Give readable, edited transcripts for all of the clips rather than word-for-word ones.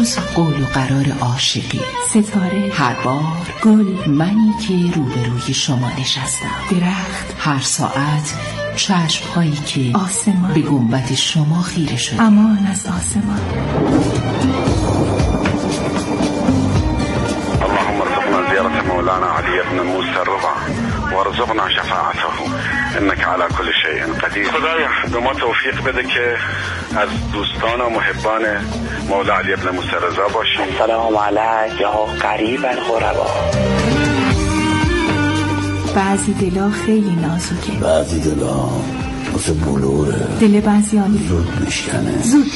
امروز قول و قرار عاشقی، ستاره، هر بار گل، منی که روبروی شما نشستم، درخت، هر ساعت چشم‌هایی که آسمان به گنبد شما خیره شده. امان از آسمان. اللهم ارزقنا زيارة مولانا علي بن موسى الرضا وارزقنا شفاعته انك على كل شيء قدیر. خدایا به ما توفیق بده که از دوستان و محبان مولا علی بن موسی الرضا باشیم. سلام علیک یا قریب الغربا. بعضی دلا خیلی نازکه، بعضی دلا مثل بلوره، دل بعضیانی زود میشکنه.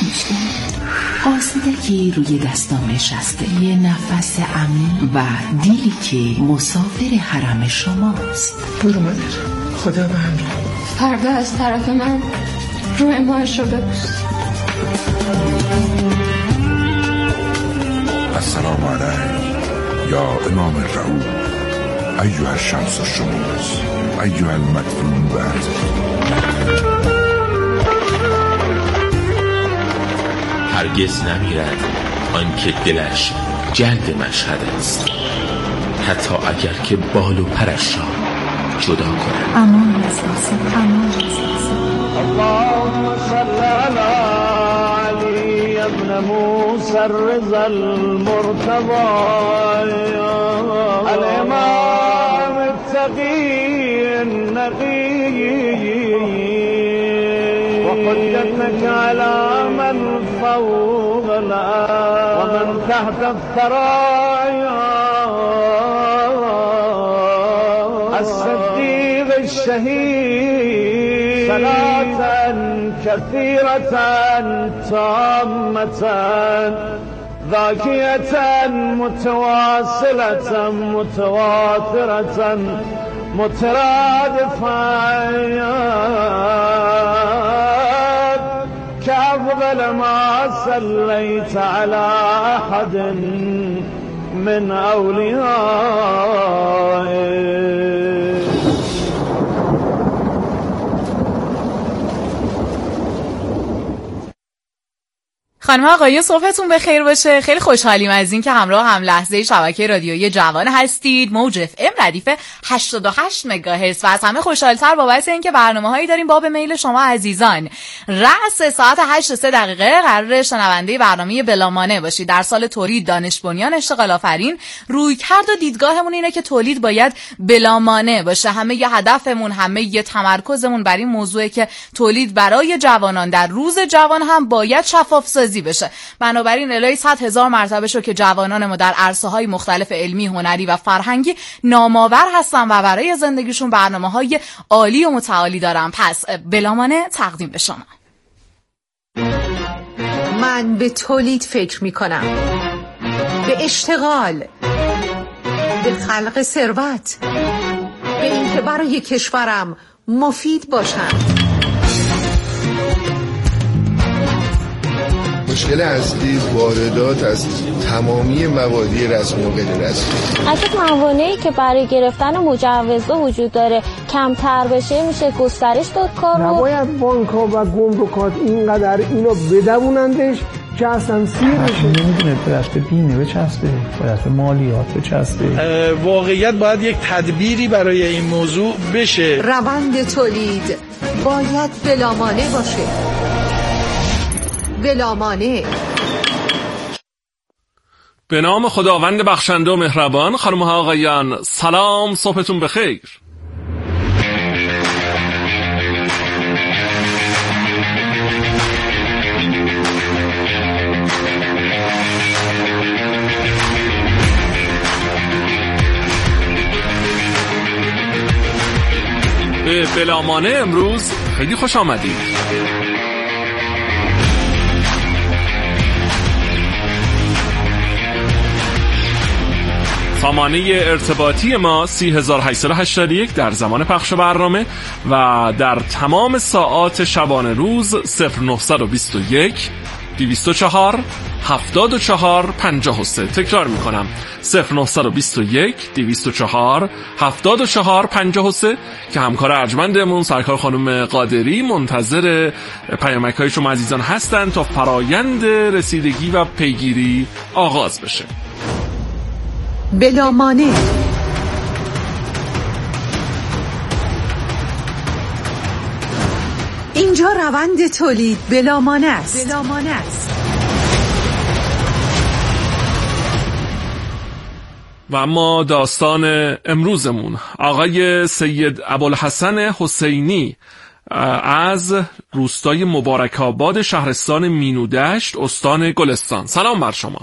قاصدکی روی دستام نشسته، یه نفس عمیق و دیلی که مسافر حرم شماست. برو مادر، خدا به همراه. پرده از طرف من رو امایش رو ببوس. السلام علیک یا امام رعوف ایها الشمس الشموس ایها المدفون بعد. هرگز نمیرد آنکه دلش جلد مشهد است، حتی اگر که بال و پرش را جدا کند. امان از آسمان، امان از آسمان. اللهم صل علی علی ابن موسی الرضا المرتضی الامام التقی النقی وحجتك على من فوق الأرض ومن تحت الثرايا الصديق الشهيد صلاة كثيرة تامة ذاكية متواصلة متواترة مترادفة كأفضل ما صليت على أحد من أوليائك. خانم آقایون صبحتون بخیر باشه. خیلی خوشحالیم از این که همراه هم لحظه شبکه رادیویی جوان هستید. موج اف ام ردیف 88 مگاهرتز و از همه خوشحال‌تر بابت اینکه برنامه‌هایی داریم باب میل شما عزیزان. رأس ساعت 8:03 قرار شنونده برنامه بلامانه باشید. در سال تولید دانش بنیان اشتغال آفرین رویکرد و دیدگاهمون اینه که تولید باید بلامانه باشه. همه ی هدفمون، همه ی تمرکزمون بر این موضوعه که تولید برای جوانان در روز جوان هم باید شفاف سازی بشه. بنابراین الهی 100,000 مرتبه شو که جوانان ما در عرصه‌های مختلف علمی، هنری و فرهنگی نامآور هستن و برای زندگیشون برنامه‌های عالی و متعالی دارن. پس بلامانه تقدیم به شما. من به تولید فکر می‌کنم، به اشتغال، به خلق ثروت، به اینکه برای کشورم مفید باشم. مشکل اصلی واردات از تمامی موادی رسمی و غیر رسمی. اگه موانعی که برای گرفتن مجوزها وجود داره کمتر بشه میشه گسترش داد کار رو. نباید بانک‌ها و گمرکات اینقدر اینو بدونندش که اصلا سیر بشه. نمیدونه به دست دینه بچسبه، به دست مالیات بچسبه. واقعیت باید یک تدبیری برای این موضوع بشه. روند تولید باید بلامانه باشه. بلامانه. به نام خداوند بخشنده و مهربان. خانم ها آقایان سلام، صبحتون بخیر. به بلامانه امروز خیلی خوش آمدید. سامانه ارتباطی ما 3881 در زمان پخش برنامه و در تمام ساعات شبانه روز 0921 204 74 53. تکرار میکنم 0921 204 74 53 که همکار ارجمندمون سرکار خانم قادری منتظر پیامک‌های شما عزیزان هستن تا فرایند رسیدگی و پیگیری آغاز بشه. بلا مانع. اینجا روند تولید بلا مانع است. و اما داستان امروزمون آقای سید ابوالحسن حسینی از روستای مبارک‌آباد شهرستان مینودشت استان گلستان. سلام بر شما.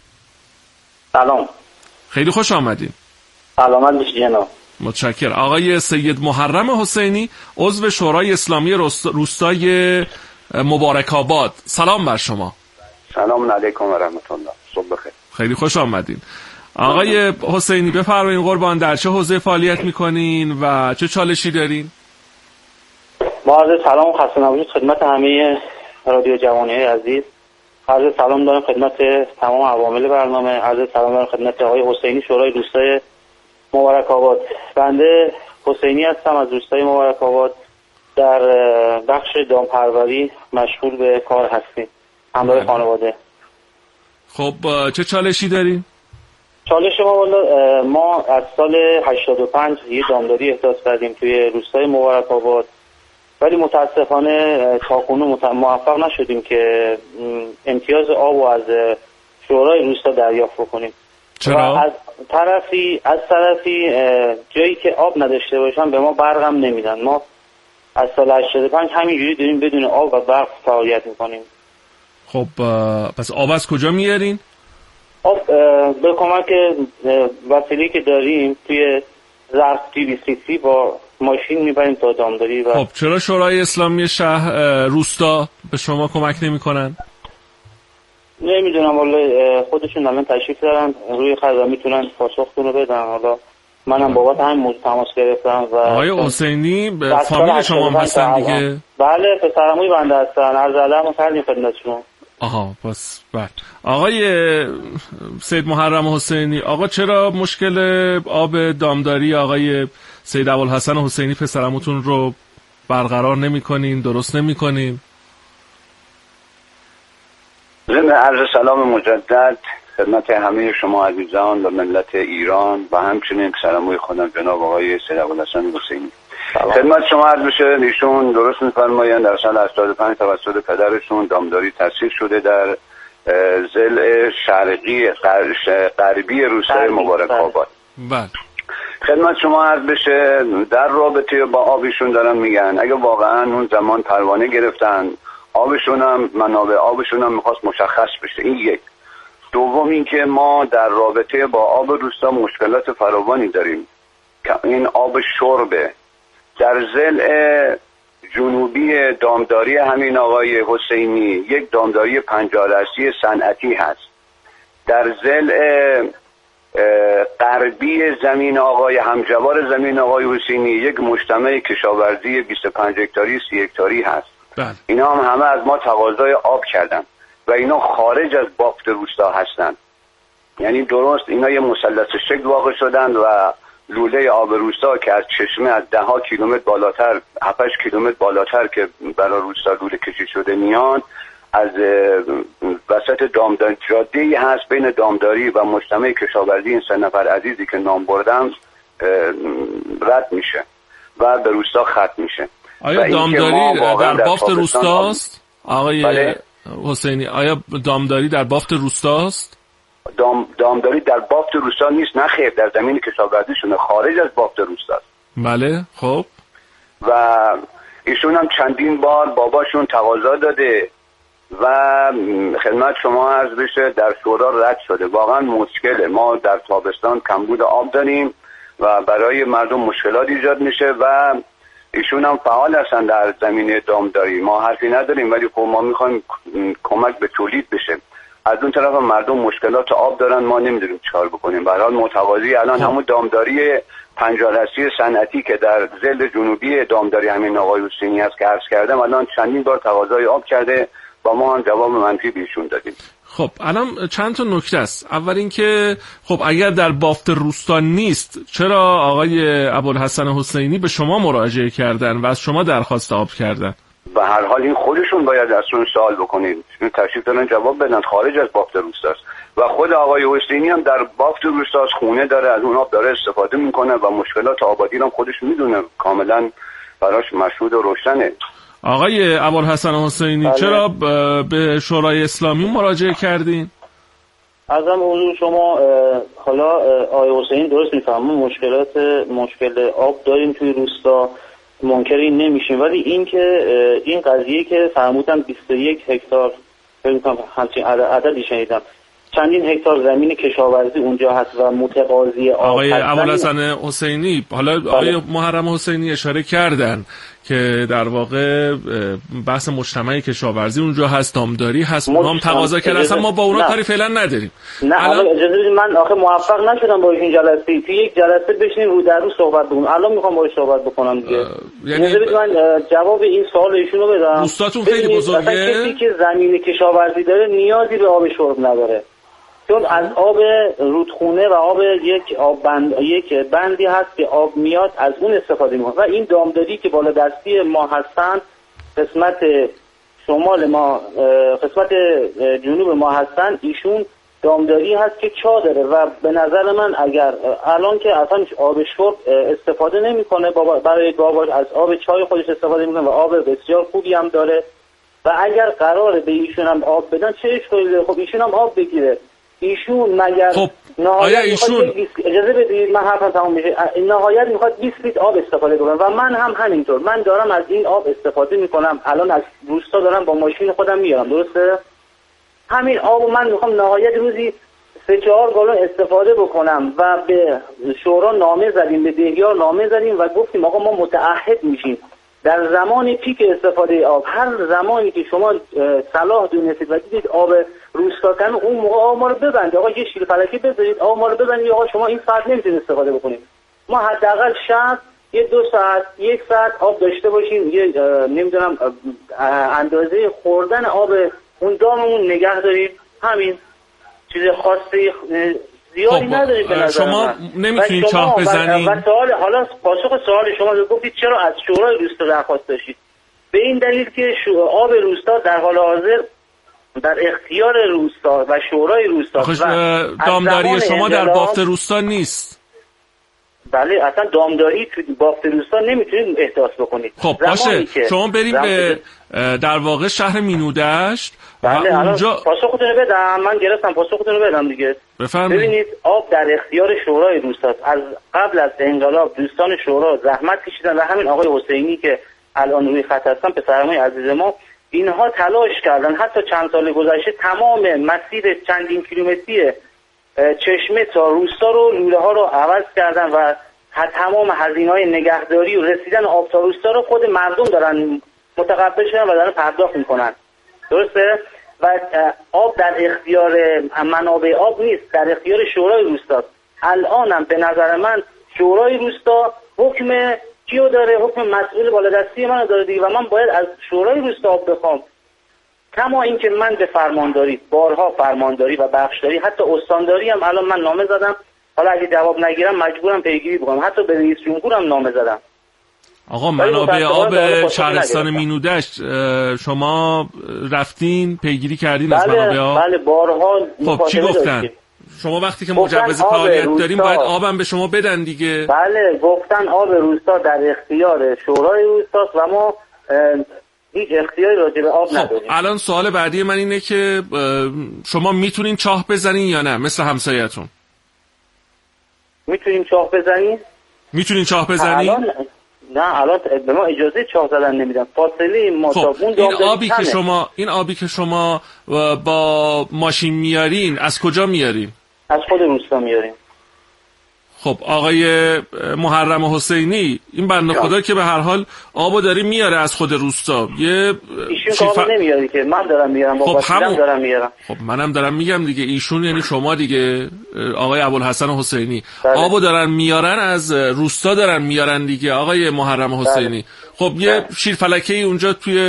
سلام. خیلی خوش آمدین. سلامت باشید جناب. متشکرم. آقای سید محرم حسینی عضو شورای اسلامی روستای مبارک‌آباد. سلام بر شما. سلام علیکم و رحمت الله. صبح بخیر. خیلی خوش آمدین. آقای حسینی بفرمایید قربان، در چه حوزه فعالیت میکنین و چه چالشی دارین؟ ما عرض سلام و خسته نباشید خدمت همه رادیو جوانی عزیز. عرض سلام دارم خدمت تمام عوامل برنامه. عرض سلام دارم خدمت آقای حسینی شورای روستای مبارک‌آباد. بنده حسینی هستم از روستای مبارک‌آباد، در بخش دامپروری مشغول به کار هستیم همراه خانواده. خب چه چالشی دارین؟ چالش ما از سال 85 یه دامداری احداث کردیم توی روستای مبارک‌آباد، ولی متاسفانه تاکنون موفق نشدیم که امتیاز آب رو از شورای روستا دریافت بکنیم. چرا؟ از طرفی جایی که آب نداشته باشن به ما برق هم نمیدن. ما از سال 85 همینجوری داریم بدون آب و برق فعالیت میکنیم. خب پس آب از کجا میارین؟ آب به کمک وسیله‌ای که داریم توی ظرف PVC با ماشین میبریم تا دامداری. خب چرا شورای اسلامی روستا به شما کمک نمیکنن؟ نمیدونم والله، خودشون الان تشریف دارن روی خط و میتونن پاسختون رو بدن. حالا منم بابت همین موضوع تماس گرفتم. و آقای حسینی فامیل شما هم هستن دیگه؟ بله پسرعموی بنده هستن. عرض ادب کردیم خدمتشون. آها پس بله. آقای سید محرم حسینی، آقا چرا مشکل آب دامداری آقای سید ابوالحسن حسینی پسرعموتون رو برقرار نمی‌کنین، درست نمی‌کنین؟ ضمن عرض سلام مجدد خدمت همه شما عزیزان و ملت ایران و همچنین پسرعموی خودم جناب آقای سید ابوالحسن حسینی. خدمت شما عرض بشه ایشون درست می‌فرمایند در سال 85 توسط پدرشون دامداری تأسیس شده در ضلع شرقی غربی روستای مبارک‌آباد. بله. خدمت شما عرض بشه در رابطه با آبشون دارن میگن اگه واقعا اون زمان پروانه گرفتن آبشون هم منابع آبشون هم میخواست مشخص بشه. این یک. دوم این که ما در رابطه با آب روستا مشکلات فراوانی داریم که این آب شربه. در ضلع جنوبی دامداری همین آقای حسینی یک دامداری 50 دستی صنعتی هست. در ضلع غربی زمین آقای همجوار زمین آقای حسینی یک مجتمع کشاورزی 25 هکتاری 30 هکتاری هست. اینا هم همه از ما تقاضای آب کردن و اینا خارج از بافت روستا هستن. یعنی درست اینا یه مثلث شکل واقع شدن و لوله آب روستا که از چشمه از 10 کیلومتر بالاتر 7 کیلومتر بالاتر که برای روستا لوله کشی شده میان از وسط دامداری جاده‌ای هست بین دامداری و مجتمع کشاورزی این 3 نفر عزیزی که نام بردم رد میشه و به روستا ختم میشه. آیا دامداری در بافت روستاست؟ آقای حسینی آیا دامداری در بافت روستاست؟ دامداری در بافت روستا نیست، نه خیر، در زمین کشاورزیشونه، خارج از بافت روستاست. بله. خب و ایشون هم چندین بار باباشون تقاضا داده و خدمت شما عرض بشه در شورا رد شده. واقعا مشکله. ما در تابستان کمبود آب داریم و برای مردم مشکلات ایجاد میشه و ایشون هم فعال هستن در زمینه دامداری. ما حرفی نداریم ولی خب ما میخوایم کمک به تولید بشه. از اون طرف مردم مشکلات آب دارن، ما نمیدونیم چیکار بکنیم. به هر حال متقاضی الان همون دامداری 50 دستی صنعتی که در ضلع جنوبی دامداری همین آقای حسینی است که عرض کردم الان چندین بار تقاضای آب کرده با ما هم جواب منفی بیشون دادیم. خب الان چند تا نکته است. اول اینکه خب اگر در بافت روستا نیست چرا آقای ابوالحسن حسینی به شما مراجعه کردن و از شما درخواست آب کردن؟ به هر حال این خودشون باید ازشون سوال بکنید، تشریف دارن جواب بدن، خارج از بافت روستاست و خود آقای حسینی هم در بافت روستاست، خونه داره، از اون آب داره استفاده میکنه و مشکلات آبادی هم خودش میدونه، کاملا براش مشهود و روشنه. آقای ابوالحسن حسینی چرا به شورای اسلامی مراجعه کردین؟ ازم حضور شما حالا آقای حسینی درست میفهمم مشکل آب داریم توی روستا، منکر این نمیشیم، ولی این که این قضیه که فرمودن 21 هکتار فکر کنم همچین عددی شنیدم، چندین هکتار زمین کشاورزی اونجا هست و متقاضی آب. آقای ابوالحسن حسینی حالا آقای محرم حسینی اشاره کردن که در واقع بحث مجتمع کشاورزی اونجا هست، دامداری هست، اونها هم تقاضا کردن، اصلا ما با اونا کاری فعلا نداریم. نه الان اجازه بدید، من آخه موفق نشدم با این جلسه توی یک جلسه بشینیم رو در رو صحبت بکنیم، الان میخوام باهاش صحبت بکنم دیگه. اجازه بدید من جواب این سوال ایشونو بدم. دوستاتون خیلی بزرگه، کسی که زمین کشاورزی داره نیازی به آب شرب نداره، چون از آب رودخونه و آب یک بندی هست که آب میاد از اون استفاده میکنه و این دامداری که بالا دستی ما هستن، قسمت شمال ما، قسمت جنوب ما هستن، ایشون دامداری هست که چا داره و به نظر من اگر الان که اصلا آب شرب استفاده نمیکنه، برای گاواش از آب چای خودش استفاده میکنه و آب بسیار خوبی هم داره و اگر قراره به ایشون هم آب بدن چه اشکالی داره؟ خب ایشون هم آب بگیره. ایشون مگر خب نهایت اجازه بدید من حرفم تمام بشه، نهایت میخواد 20 لیتر آب استفاده کنه و من هم همینطور، من دارم از این آب استفاده میکنم، الان از روستا دارم با ماشین خودم میارم، درسته؟ همین آب من میخوام نهایت روزی 3-4 گالون استفاده بکنم و به شورا نامه زدیم، به دهیار نامه زدیم و گفتیم آقا ما متعهد میشیم در زمان پیک استفاده آب، هر زمانی که شما صلاح دونستید و دیدید آب روستا کم، اون موقع آب ما رو ببندید، آقا یه شیر فلکی بذارید آب ما رو ببندید، آقا شما این ساعت نمیتونید استفاده بکنید، ما حداقل شب 2 ساعت 1 ساعت آب داشته باشیم، یه نمیدونم اندازه خوردن آب اون داممون نگه داریم، همین چیز خاصی زیادی ندارید به نظر شما نمیتونید چاه بزنید. و سوال حالا پاسخ سوال شما گفتید چرا از شورای روستا درخواست داشتید؟ به این دلیل که آب روستا در حال حاضر در اختیار روستا و شورای روستا و دامداری شما در بافت روستا نیست. بله اصلا دامداری تو بافت روستا نمیتونید احداث بکنید. خب باشه شما بریم به در واقع شهر مینودشت. بله اونجا پاسختون رو بدم، من گرفتم پاسختون رو بدم دیگه. بفرمایید. ببینید آب در اختیار شورای روستاست. از قبل از انقلاب دوستان شورا زحمت کشیدن و همین آقای حسینی که الان روی خط هستن، پسرمای عزیز ما، اینها تلاش کردن حتی چند سال گذشته تمام مسیر چندین کیلومتری چشمه تا روستا رو، لوله ها رو عوض کردن و تمام هزینه‌های نگهداری و رسیدن آب تا روستا رو خود مردم دارن متقبل شدن و دارن پرداخت میکنن، درسته؟ و آب در اختیار منابع آب نیست، در اختیار شورای روستاست. الانم به نظر من شورای روستا حکم کیو داره؟ حکم مسئول بالادستی منو داره دیگه و من باید از شورای روستا آب بخوام. کما اینکه من به فرمانداری، بارها فرمانداری و بخشداری، حتی استانداری هم الان من نامه زدم، حالا اگه جواب نگیرم مجبورم پیگیری بکنم، حتی به رئیس جمهورم نامه زدم. آقا منابع آب شهرستان مینودشت شما رفتین پیگیری کردین از منابع آب؟ بله بارها. خب چی گفتن؟ شما وقتی که مجوز فعالیت داریم باید آبم به شما بدن دیگه. بله گفتن آب روستا در اختیار شورای روستاست و ما هیچ اختیاری راجع به آب نداریم. الان سوال بعدی من اینه که شما میتونین چاه بزنین یا نه مثل همسایه‌تون؟ میتونیم چاه بزنیم؟ میتونین چاه بزنین؟ نه الان به ما اجازه چاه زدن نمیدن، فاصله ما تا اون این آبی که شما با ماشین میارین از کجا میارین؟ از خود روستا میاریم. خب آقای محرم حسینی، این بنده خدا که به هر حال آبو داری میاره از خود روستا، یه ایشون کامل نمیاری که من دارم میارم، با وسیله‌ام دارم میارم. خب منم دارم میگم دیگه، ایشون یعنی شما دیگه آقای ابوالحسن حسینی آبو دارن میارن از روستا، دارن میارن دیگه آقای محرم حسینی. خب یه شیرفلکه‌ای اونجا توی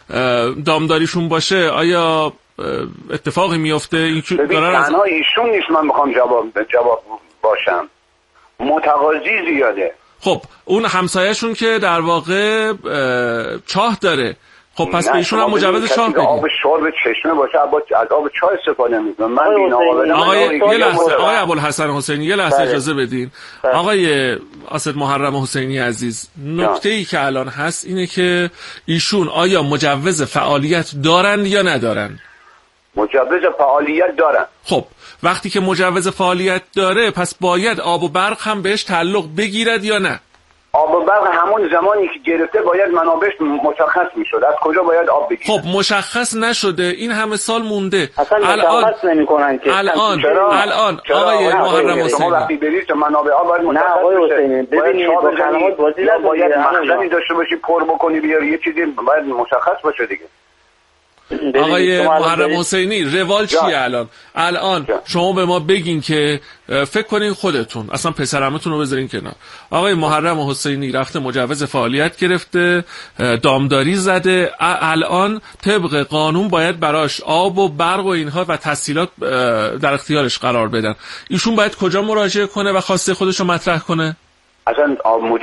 دامداریشون باشه آیا اتفاقی میفته؟ این تنها ایشون نیست من میخوام جواب باشم، متقاضی زیاده. خب اون همسایه‌شون که در واقع چاه داره، خب پس به ایشون هم مجوز چاه بدید. آب شرب چشمه باشه از آب چاه استفاده میکنم. من یه لحظه آقای ابوالحسن حسینی یه لحظه اجازه بدین. آقای اسد محرم حسینی عزیز، نکته‌ای که الان هست اینه که ایشون آیا مجوز فعالیت دارن یا ندارن؟ مجوز فعالیت دارن. خب وقتی که مجوز فعالیت داره پس باید آب و برق هم بهش تعلق بگیرد یا نه؟ آب و برق همون زمانی که گرفته باید منابعش مشخص میشد، از کجا باید آب بگیره. خب مشخص نشده، این همه سال مونده. الان مشخص نمیکنن که الان آقای محرم حسینی شما وقتی برید منابع آب باید مشخص بشه. ببینید با کلمات بازی باید مخزنی داشته باشی پر بکنی بیاری، یه چیزی باید مشخص باشه دیگه. آقای محرم حسینی روال چیه الان شما به ما بگین که فکر کنین خودتون اصلا پسرعمتون رو بذارین کنار. آقای محرم حسینی رفته مجوز فعالیت گرفته، دامداری زده، الان طبق قانون باید براش آب و برق و اینها و تسهیلات در اختیارش قرار بدن. ایشون باید کجا مراجعه کنه و خواسته خودش رو مطرح کنه؟ اصلا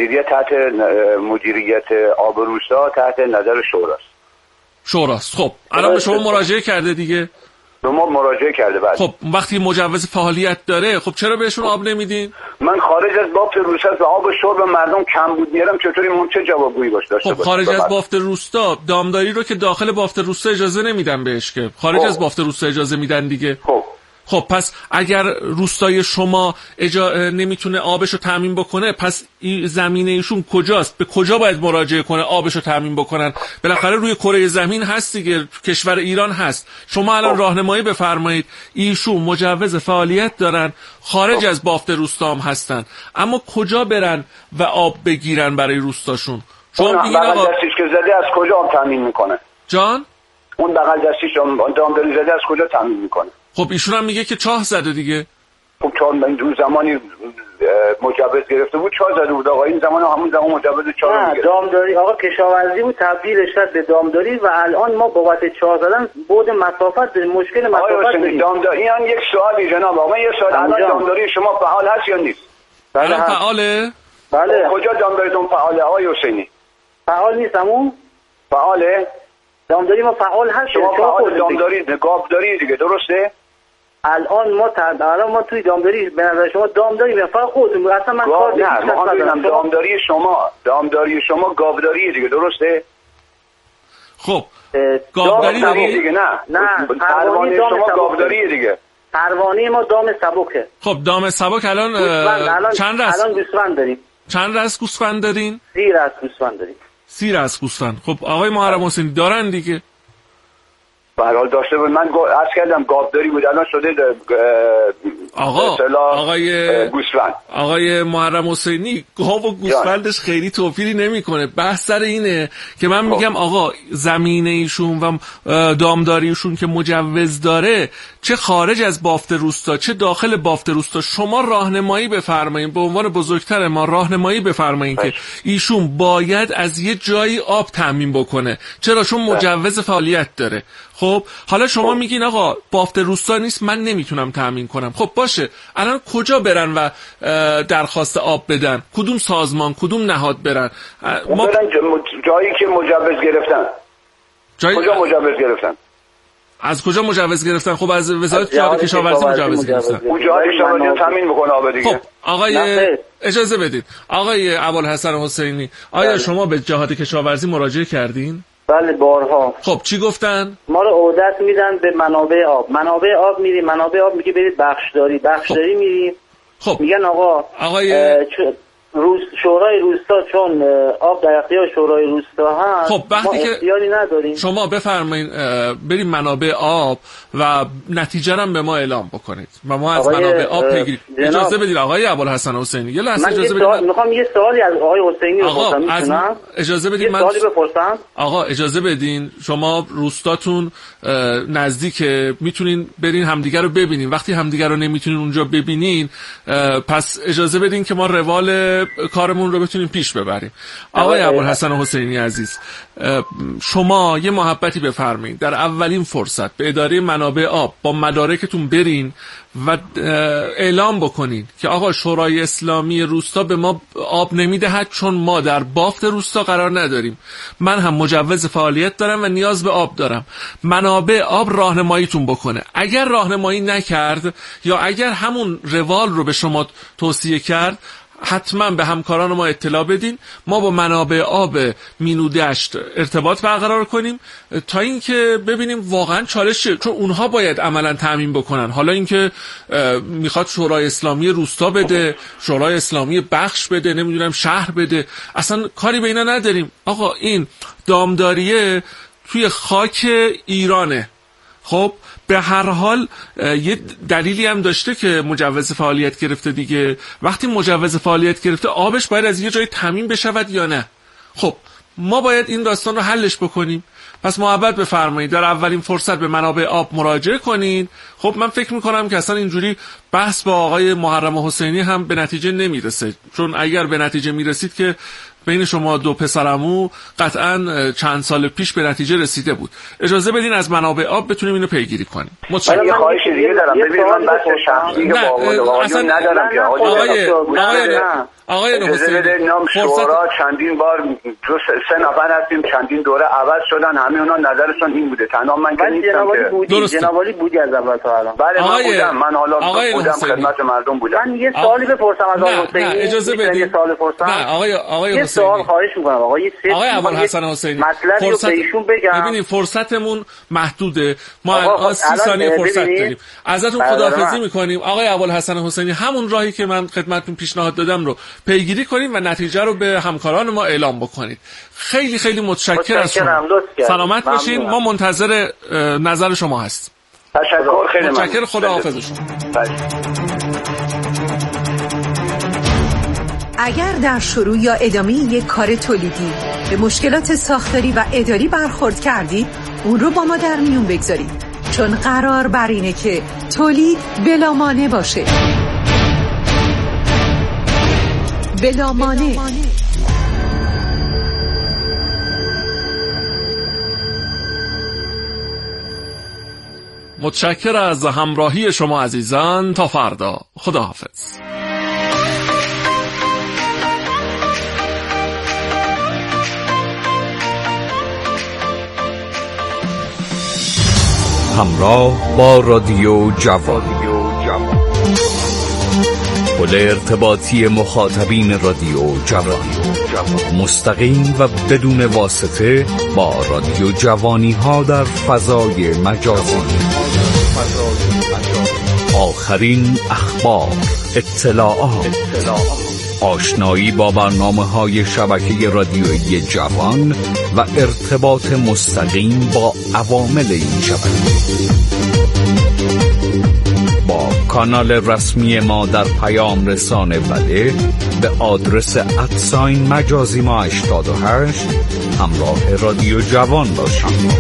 مدیریت آب روستا تحت نظر شوراست. خب الان به شما مراجعه کرده دیگه؟ به ما مراجعه کرده. بعد خب وقتی مجوز فعالیت داره خب چرا بهشون آب نمیدین؟ من خارج از بافت روستا و آب شرب مردم کم بود میارم، چطوری چه جوابگویی داشته باشه؟ خب خارج از بافت روستا دامداری رو که داخل بافت روستا اجازه نمیدن بهش، که خارج از بافت روستا اجازه میدن دیگه. خب پس اگر روستای شما نمیتونه آبشو تامین بکنه، پس این زمینه ایشون کجاست؟ به کجا باید مراجعه کنه آبشو تامین بکنن؟ بالاخره روی کره زمین هست دیگه، کشور ایران هست. شما الان راهنمایی بفرمایید. ایشون مجوز فعالیت دارن، خارج از بافت روستا هم هستن، اما کجا برن و آب بگیرن برای روستاشون؟ شما میگین آقا دستیش که زده از کجا آب تامین میکنه؟ جان؟ اون بغل دستیش دامداری زده از کجا تامین میکنه؟ خب ایشون هم میگه که چاه زده دیگه. خب چاه من دو زمانی مجوز گرفته بود چاه زده بود آقا، این زمان همون زمان مجوز چاه گرفت. دامداری آقا کشاورزی بود تبدیلش کرد به دامداری و الان ما بابت چاه زدن بود مسافت داریم، مشکل مسافت داریم. دامداری این یک سوالی جناب آقا، یه سوال، الان دامداری شما فعال هست یا نیست؟ الان فعاله؟ بله. کجا دامداریتون فعاله آقای حسینی؟ فعال نیستمون؟ فعاله؟ دامداری ما فعال هست. شما فعال دامداری گاوداری دیگه، درسته؟ الان ما توی دامداری به نظر شما دامداری فقط خودتون اصلا من کار نمی‌کنم. دامداری شما گاوداری دیگه، درسته؟ خب گاوداری دیگه نه پروانه شما گاوداری دیگه. پروانه ما دام سبکه. خب دام سبک الان چند رس؟ الان گوسفند داریم. چند رس گوسفند دارین؟ 30 رس گوسفند داریم. 30 رس گوسفند. خب آقای محرم حسینی دارن دیگه. به هر حال داشته بود. من عرض کردم گاوداری بود، الان شده آقای گوسفند. آقای محرم حسینی گاو و گوسفندش خیلی توفیری نمیکنه. بحث سر اینه که من میگم آقا زمینه ایشون و دامداریشون که مجوز داره، چه خارج از بافت روستا چه داخل بافت روستا، شما راهنمایی بفرمایید، به عنوان بزرگتر ما راهنمایی بفرمایید که ایشون باید از یه جایی آب تامین بکنه. چرا؟ چون مجوز فعالیت داره. خب حالا شما میگین آقا بافت روستا نیست، من نمیتونم تامین کنم. خب باشه، الان کجا برن و درخواست آب بدن؟ کدوم سازمان، کدوم نهاد برن؟ جایی که مجوز گرفتن. کجا مجوز گرفتن؟ از کجا مجوز گرفتن؟ خب از وزارت جهاد کشاورزی مجوز گرفتن. اون جهاد کشاورزی تامین میکنه آب دیگه. خب آقای اجازه بدید، آقای ابوالحسن حسینی، آیا شما به جهاد کشاورزی مراجعه کردین؟ بله بارها. خب چی گفتن؟ ما رو عودت میدن به منابع آب میریم، منابع آب میگه برید بخشداری میریم. خب میگن آقای شورای روستا چون آب در اختیار شورای روستا هست، خب وقتی ما اختیاری نداریم. شما بفرمایید بریم منابع آب و نتیجه هم به ما اعلام بکنید و ما از منابع آب بگیریم. اجازه بدید آقای ابوالحسن حسینی، یه لحظه اجازه بدید. میخوام یه سوالی از آقای حسینی بپرسم. اجازه بدید من سوالی بپرسم. آقا اجازه بدین، شما روستاتون نزدیکه، میتونین برین همدیگه رو ببینین. وقتی همدیگه رو نمیتونین اونجا ببینین، پس اجازه بدین که ما روال که کارمون رو بتونیم پیش ببریم. آقای ابوالحسن حسینی عزیز، شما یه محبتی بفرمایید، در اولین فرصت به اداره منابع آب با مدارکتون برین و اعلام بکنین که آقا شورای اسلامی روستا به ما آب نمیدهد چون ما در بافت روستا قرار نداریم. من هم مجوز فعالیت دارم و نیاز به آب دارم. منابع آب راهنماییتون بکنه. اگر راهنمایی نکرد یا اگر همون روال رو به شما توصیه کرد، حتما به همکاران ما اطلاع بدین. ما با منابع آب مینودشت ارتباط برقرار کنیم تا اینکه ببینیم واقعا چالش چیه، چون اونها باید عملا تامین بکنن. حالا اینکه میخواد شورای اسلامی روستا بده، شورای اسلامی بخش بده، نمیدونم شهر بده، اصلا کاری به اینا نداریم. آقا این دامداریه توی خاک ایرانه. خب به هر حال یه دلیلی هم داشته که مجوز فعالیت گرفته دیگه. وقتی مجوز فعالیت گرفته آبش باید از یه جای تامین بشود یا نه؟ خب ما باید این داستان رو حلش بکنیم. پس محبت بفرمایید در اولین فرصت به منابع آب مراجعه کنین. خب من فکر میکنم که اصلا اینجوری بحث با آقای محرم حسینی هم به نتیجه نمیرسه، چون اگر به نتیجه میرسید که بین شما دو پسرعمو قطعا چند سال پیش به نتیجه رسیده بود. اجازه بدین از منابع آب بتونیم اینو پیگیری کنیم. من یه خواهش دیگه دارم. ببین من بحث شخصی که با اصلا ندارم که آقای حسینی شورا چندین بار جو 3 نفر هستیم، چندین دوره عوض شدن، همه اونا نظرشون این بوده. تنها من که نیستم که جنابالی بودی از اول تا الان. بله من بودم، من حالا بودم خدمت مردم بودم. من یه سوالی بپرسم از آقای حسینی. اجازه بدید یه سوال بپرسم. نه آقای حسینی، سوال خواهش می‌کنم آقای ابوالحسن حسینی، فرصت بهشون بگم. ببینید فرصتمون محدوده، ما الان 30 ثانیه فرصت داریم. ازتون خداحافظی می‌کنیم آقای ابوالحسن حسینی. همون راهی که من خدمتتون پیشنهاد دادم رو پیگیری کنید و نتیجه رو به همکاران ما اعلام بکنید. خیلی خیلی متشکرم از شما. سلامت باشین. ما منتظر نظر شما هستیم. تشکر، خیلی متشکرم. خداحافظ شما. اگر در شروع یا ادامه یک کار تولیدی به مشکلات ساختاری و اداری برخورد کردید، اون رو با ما در میون بگذارید، چون قرار بر اینه که تولید بلا مانع باشه. بلا مانع. متشکرم از همراهی شما عزیزان. تا فردا. خداحافظ. همراه با رادیو جوان، پل ارتباطی مخاطبین رادیو جوان، مستقیم و بدون واسطه با رادیو جوانی ها در فضای مجازی. آخرین اخبار، اطلاعات، آشنایی با برنامه‌های شبکه رادیویی جوان و ارتباط مستقیم با عوامل این شبکه. با کانال رسمی ما در پیام رسانه وله به آدرس @مجازی ما 88 همراه رادیو جوان باشید.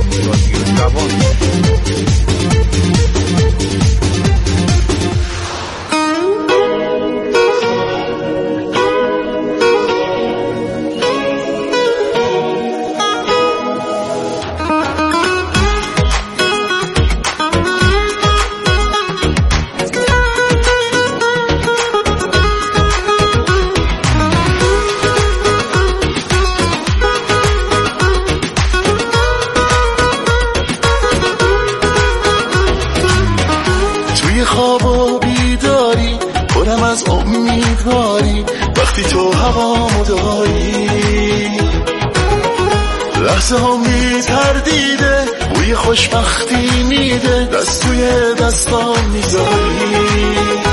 خوشبختی میده دست توی دستام میذاری.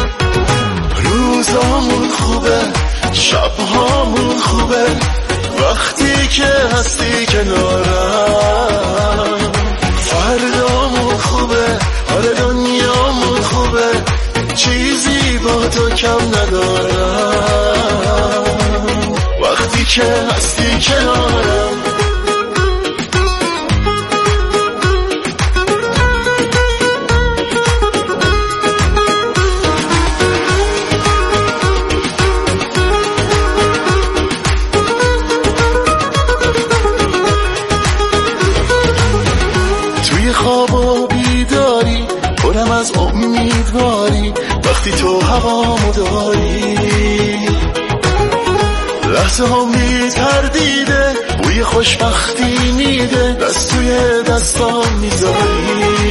روزامون خوبه، شبهامون خوبه، وقتی که هستی کنارم. فردامون خوبه، آره دنیامون خوبه، چیزی با تو کم ندارم. وقتی که هستی کنارم. وقتی تو هوامو داری، لحظه ها میتردیده، بوی خوشبختی میده، دست توی دستام میذاری.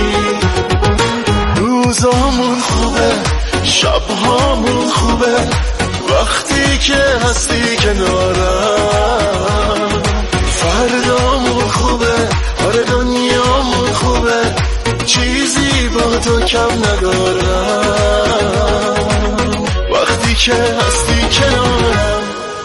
روزامون خوبه، شبهامون خوبه، وقتی که هستی کنارم. فردامون خوبه، آره دنیامون خوبه، چیزی با تو کم ندارم وقتی که هستی کنارم.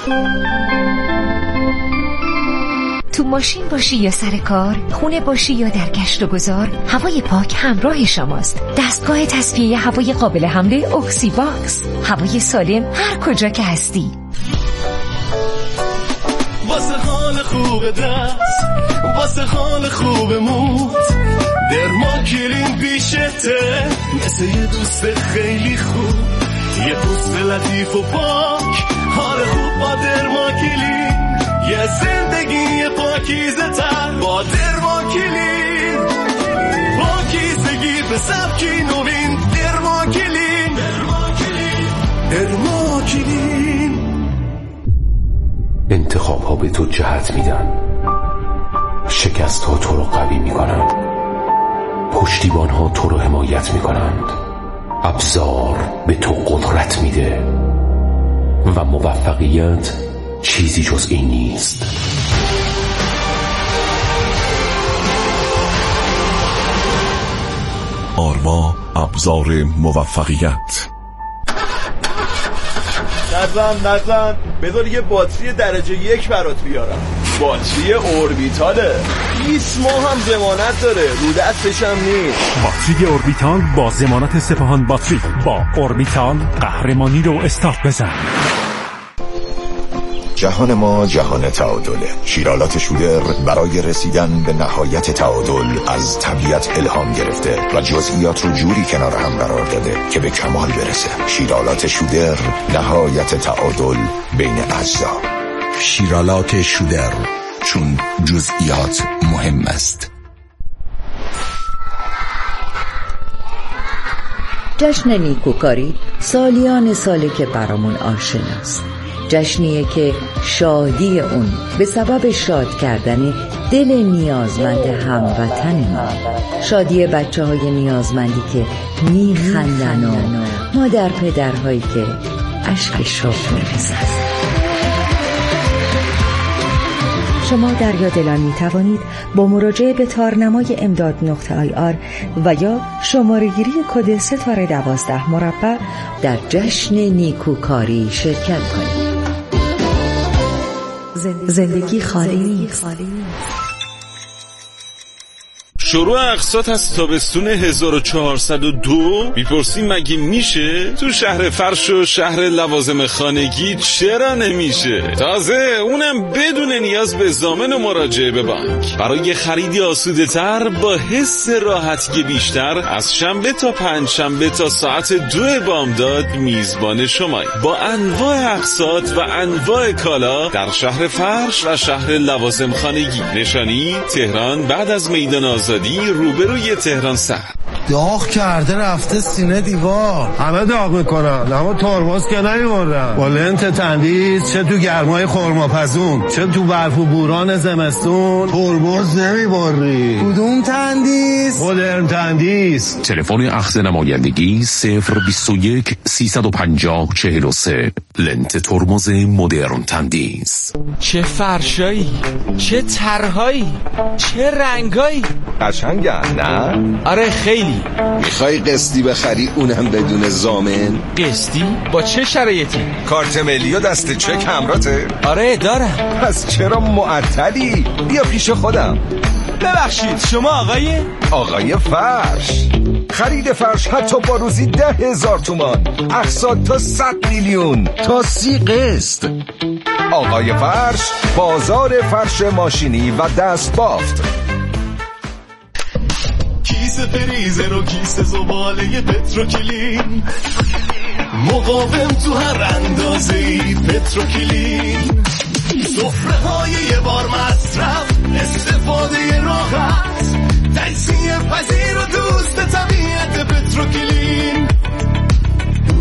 تو ماشین باشی یا سر کار، خونه باشی یا در گشت و گذار، هوای پاک همراه شماست. دستگاه تصفیه هوای قابل حمله اکسیباکس، هوای سالم هر کجا که هستی. واسه حال خوب دست، واسه حال خوب موت، درماکلین پیشته، مثل یه دوست خیلی خوب، یه دوست لطیف و پاک. حال خوب با درماکلین، یه زندگی پاکیزه تر با درماکلین. پاکیزگی به سبکی نوین، درماکلین. درماکلین. انتخاب ها به تو جهت میدن، شکست ها تو رو قوی میکنن، پشتیبان ها تو رو حمایت میکنند، ابزار به تو قدرت میده و موفقیت چیزی جز این نیست. آرما ابزار موفقیت. نزن بذار یه باتری درجه 1 برات بیارم. باتری اوربیتاله، 20 ماه هم ضمانت داره، رو دستش هم نیست. باتری اوربیتال با ضمانت سپاهان باتری. با اوربیتال قهرمانی رو استارت بزن. جهان ما جهان تعادله. شیرالات شودر برای رسیدن به نهایت تعادل از طبیعت الهام گرفته و جزئیات رو جوری کنار هم قرار داده که به کمال برسه. شیرالات شودر، نهایت تعادل بین اجزا. شیرالات شودر، چون جزئیات مهم است. جشن نیکوکاری سالیان ساله که برامون آشناست. جشنیه که شادی اون به سبب شاد کردن دل نیازمند هموطن ما. شادی بچه های نیازمندی که میخندن و مادر پدرهایی که اشک شوق میریزن. شما دریادلان می توانید با مراجعه به تارنمای امداد.ir و یا شماره‌گیری کد 312 در جشن نیکوکاری شرکت کنید. زندگی خالی نیست. شروع اقساط از تابستون 1402 میپرسی مگه میشه؟ تو شهر فرش و شهر لوازم خانگی چرا نمیشه؟ تازه اونم بدون نیاز به ضامن و مراجعه به بانک. برای خریدی آسوده تر با حس راحتی بیشتر از شنبه تا پنجشنبه تا ساعت 2 بامداد میزبان شمایی با انواع اقساط و انواع کالا در شهر فرش و شهر لوازم خانگی. نشانی تهران بعد از میدان آزادی روبروی تهران سهر. داغ کرده رفته سینه دیوار. همه داغ میکنن اما ترمز که نمیبردن. با لنت تندیس چه تو گرمای خرماپزون چه تو برف و بوران زمستون ترمز نمیبری. کدوم تندیس؟ مدرن تندیس. تلفن اخذ نمایندگی 021 350 43. لنت ترمز مدرن تندیس. چه فرشایی، چه طرحایی، چه رنگایی. قشنگن نه؟ آره خیلی. میخوای قسطی بخری اونم بدون ضامن؟ قسطی؟ با چه شرایطی؟ کارت ملی و دست چک همراته؟ آره دارم. پس چرا معطلی؟ بیا پیش خودم. ببخشید شما آقای فرش. خرید فرش حتی با روزی 10,000 تومان، اقساط تا 100 میلیون تا 30 قسط. آقای فرش، بازار فرش ماشینی و دست بافت. کیسه فریزر و کیسه زباله پتروکلین، مقاوم تو هر اندازه‌ای پتروکلین. سفره های یه بار مصرف، استفاده راحت، تجزیه پذیر و دوست طبیعت پتروکلین.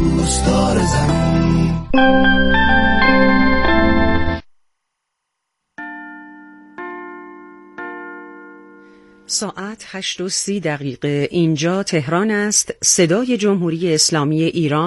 ساعت 8:30 اینجا تهران است. صدای جمهوری اسلامی ایران